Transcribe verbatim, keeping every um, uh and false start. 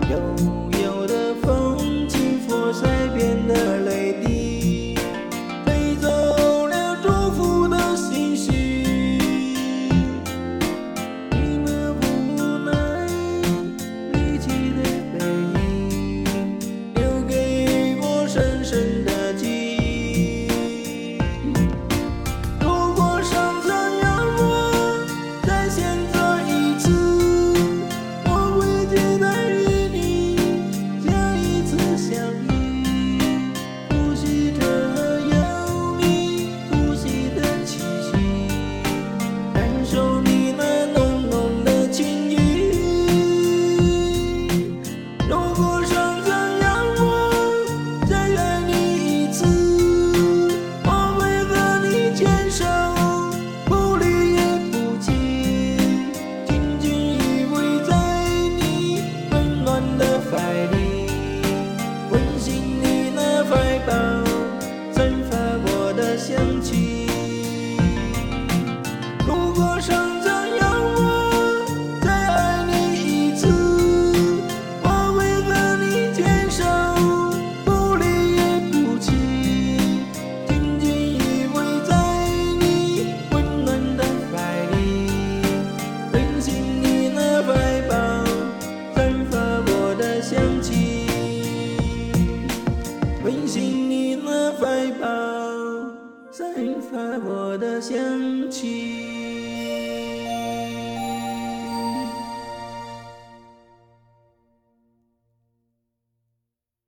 悠悠的风，轻拂腮边的泪滴，飞走了祝福的信息。你那无奈离去的背影，留给我深深的记忆。如果上苍让我再选择一次，我会期待与你下一次相遇，呼吸着有你呼吸的气息，感受你那浓浓的情意。如果上苍让我再爱你一次，我会和你牵手，不离也不弃，紧紧依偎在你温暖的怀里，温馨你那怀抱散发我的香气。如果上苍让我再爱你一次，我会和你牵手，不离也不弃，紧紧依偎在你温暖的怀里，温馨你那怀抱散发我的香气，温馨你那怀抱散发我的香气。